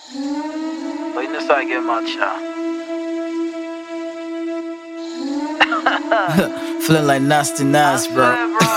But you know, so I get mad, Feeling like nasty Nas, bro.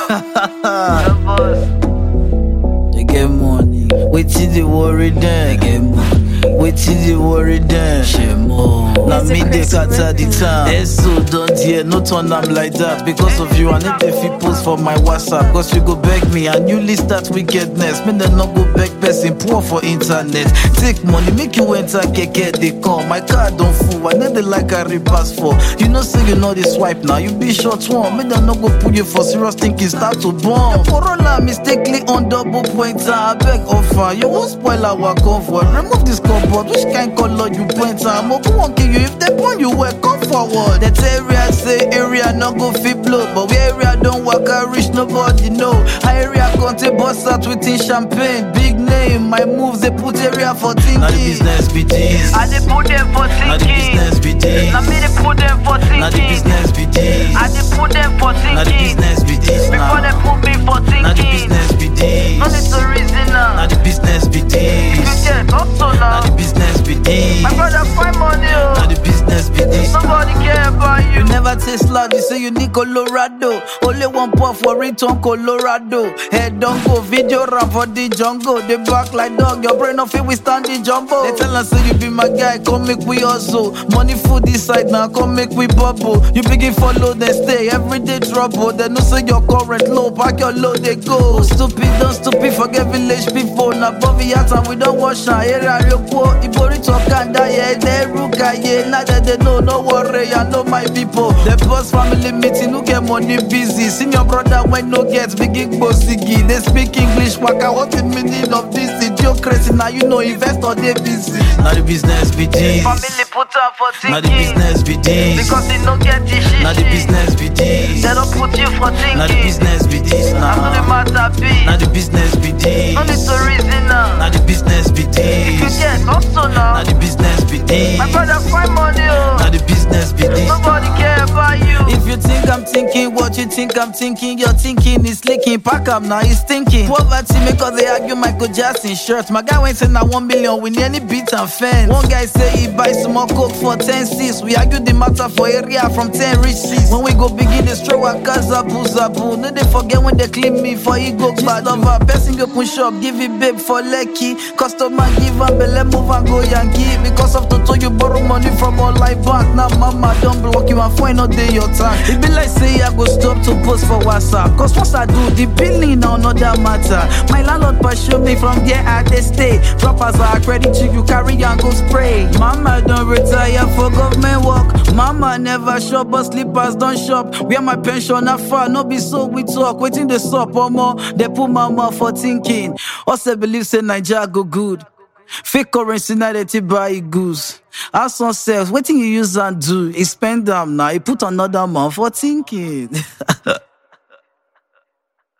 bro. They get money. Wait till they worry then. They get money. Wait till they worry then. Share more. Now me they cut at the time. So don't hear, no turn am like that. Because of you, I need the fit post for my WhatsApp. Cause you go beg me and you list that wickedness. Me then not go beg person poor for internet. Take money, make you enter keke, they come. My car don't fool, I need the like a repass for. You know say you know the swipe now, you be short one. Me then not go put you for serious thinking start to bomb. The Corolla mistakenly on double pointer. I beg offer, you won't spoil our comfort. Remove this cupboard, which kind color you pointer? I'm open won't kill you if they point you well, come forward. That area say area no go fit blow, but where area don't work I reach nobody know. High area contain boss out within champagne, big name. My moves they put area for thinking. Now the business be this. I dey put them for thinking. Now the business be this. Now me dey put them for thinking. Now the business be this. I dey put them for thinking. Now the business be this. Before they put me for thinking. Now the business be this. No need to reason now. Now the business be this. You get also Now now. the business be this. My brother find money, Now oh. the business be this. Nobody care about you. You never taste loud, you say you need Colorado. Only one puff for return Colorado. Head don't go, video rap for the jungle. They back like dog, your brain of it we stand the jumbo. They tell us say you be my guy, come make we hustle. Money food this side now, come make we bubble. You begin follow, then stay, everyday trouble. They know say your current low, pack your load, they go. Stupid, don't stupid, forget village people. Now Bobby hat and we don't wash our area real poor. Ibori talk and die, yeah, they ruka, yeah. Now that they know, no worry, I know my people. The boss family meeting, who get money busy. Senior brother when no gets begin bossigi. They speak English, waka, what the meaning of this? Idiocracy, now you know investor they busy. Now the business be this. Family put up for thinking. Now the business be this. Because they no get this shit. Now the business be this. They don't put you for thinking. Now the business be this. That's what the Now matter be. the business be this. No need to reason now. Now the business be You this. get also now. Now the business be this. My brother find money, oh. Now the business be this. Nobody care about you. If you think I'm thinking what you think I'm thinking, your thinking is leaking. Pack up now, he's thinking. Poverty make us they argue Michael Jackson shirt. My guy went in at 1 million with any beat and fence. One guy say he buy some more coke for 10 cents. We argue the matter for area from 10 rich seats. When we go begin the stroke, I zabu zabu. No they forget when they clean me for ego bad lover. Person open shop, give it babe for lucky. Customer give am belle move and go Yankee. Because of Toto you borrow money from all life bank. Now mama don't block you and find no day your time. It be like say I go stop to post for WhatsApp. Cause once I do the billing now no that matter. My landlord pursue me from there I they stay. Droppers are credit check you carry and go spray. Mama don't retire for government work. Mama never shop but sleepers don't shop. Where my pension not far, no be so we talk. Waiting the sup or more. They put mama for thinking. Also believe say Nigeria go good. Fake currency now they buy goose. As some self, waiting you use and do. He spend them now, he put another man for thinking.